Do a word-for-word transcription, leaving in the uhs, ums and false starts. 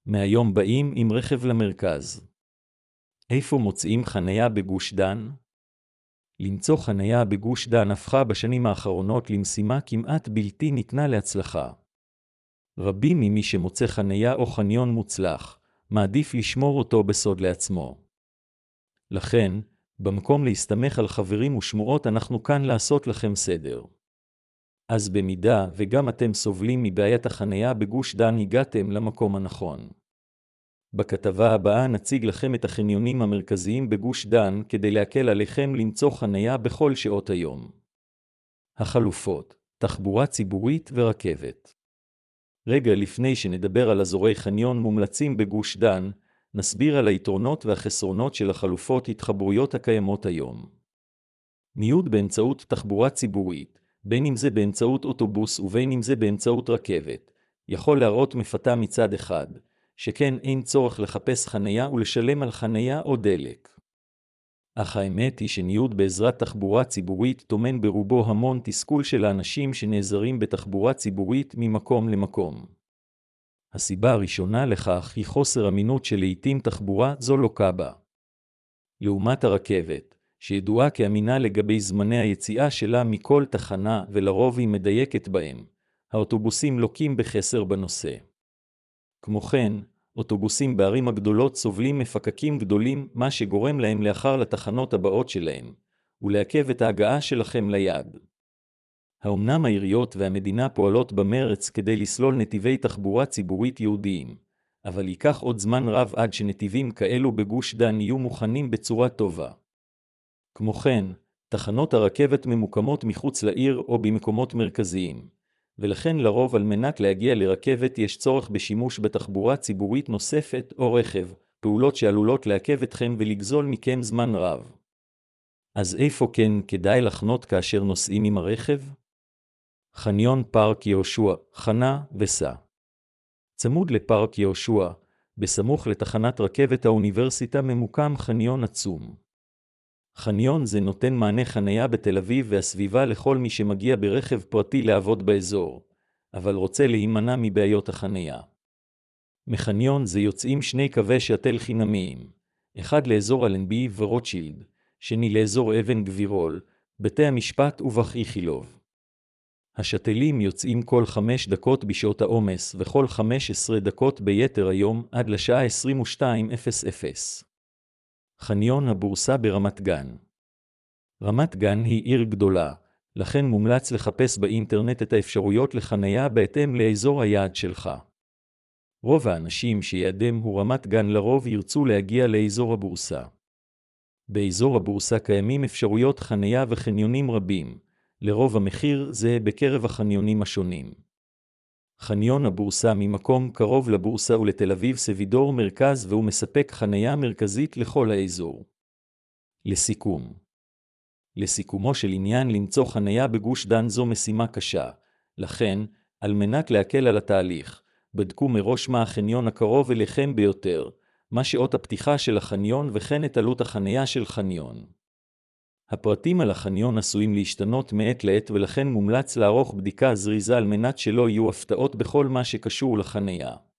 מהיום באים עם רכב למרכז. איפה מוצאים חניה בגוש דן? למצוא חניה בגוש דן הפכה בשנים האחרונות למשימה כמעט בלתי ניתנה להצלחה. רבים ממי שמוצא חניה או חניון מוצלח, מעדיף לשמור אותו בסוד לעצמו. לכן, במקום להסתמך על חברים ושמועות אנחנו כאן לעשות לכם סדר. אז במידה וגם אתם סובלים מבעיית החניה בגוש דן הגעתם למקום הנכון. בכתבה הבאה נציג לכם את החניונים המרכזיים בגוש דן כדי להקל עליכם למצוא חניה בכל שעות היום. החלופות, תחבורה ציבורית ורכבת. רגע לפני שנדבר על אזורי חניון מומלצים בגוש דן, נסביר על היתרונות והחסרונות של החלופות התחברויות הקיימות היום. ניוד באמצעות תחבורה ציבורית, בין אם זה באמצעות אוטובוס ובין אם זה באמצעות רכבת, יכול להראות מפתה מצד אחד, שכן אין צורך לחפש חניה ולשלם על חניה או דלק. אך האמת היא שניוד בעזרת תחבורה ציבורית טומן ברובו המון תסכול של האנשים שנעזרים בתחבורה ציבורית ממקום למקום. הסיבה הראשונה לכך היא חוסר אמינות שלעיתים תחבורה זו לוקה בה. לעומת הרכבת, שידועה כאמינה לגבי זמני היציאה שלה מכל תחנה ולרוב היא מדייקת בהם, האוטובוסים לוקים בחסר בנושא. כמו כן, אוטובוסים בערים הגדולות סובלים מפקקים גדולים, מה שגורם להם לאחר לתחנות הבאות שלהם, ולעכב את ההגעה שלכם ליעד. האמנם העיריות והמדינה פועלות במרץ כדי לסלול נתיבי תחבורה ציבורית יהודיים, אבל ייקח עוד זמן רב עד שנתיבים כאלו בגוש דן יהיו מוכנים בצורה טובה. כמו כן, תחנות הרכבת ממוקמות מחוץ לעיר או במקומות מרכזיים, ולכן לרוב על מנת להגיע לרכבת יש צורך בשימוש בתחבורה ציבורית נוספת או רכב, פעולות שעלולות לעכב אתכם ולגזול מכם זמן רב. אז איפה כן כדאי לחנות כאשר נוסעים עם הרכב? חניון פארק יהושע, חנה וסע. צמוד לפארק יהושע, בסמוך לתחנת רכבת האוניברסיטה ממוקם חניון עצום. חניון זה נותן מענה חניה בתל אביב והסביבה לכל מי שמגיע ברכב פרטי לעבוד באזור, אבל רוצה להימנע מבעיות החניה. מחניון זה יוצאים שני קווי שאטל חינמיים, אחד לאזור אלנבי ורוטשילד, שני לאזור אבן גבירול, בתי המשפט ובח איכילוב. השאטלים יוצאים כל חמש דקות בשעות העומס וכל חמש עשרה דקות ביתר היום עד לשעה עשרים ושתיים אפס אפס. חניון הבורסה ברמת גן. רמת גן היא עיר גדולה, לכן מומלץ לחפש באינטרנט את האפשרויות לחניה בהתאם לאזור היעד שלך. רוב האנשים שיעדם הוא רמת גן לרוב ירצו להגיע לאזור הבורסה. באזור הבורסה קיימים אפשרויות חניה וחניונים רבים, לרוב המחיר זה בקרב החניונים השונים. חניון הבורסה ממקום קרוב לבורסה ולתל אביב סבידור מרכז והוא מספק חניה מרכזית לכל האזור. לסיכום. לסיכומו של עניין למצוא חניה בגוש דן זו משימה קשה, לכן, על מנת להקל על התהליך, בדקו מראש מה החניון הקרוב אליכם ביותר, מה שעות הפתיחה של החניון וכן את עלות החניה של חניון. הפרטים על החניון עשויים להשתנות מעת לעת ולכן מומלץ לערוך בדיקה זריזה על מנת שלא יהיו הפתעות בכל מה שקשור לחניה.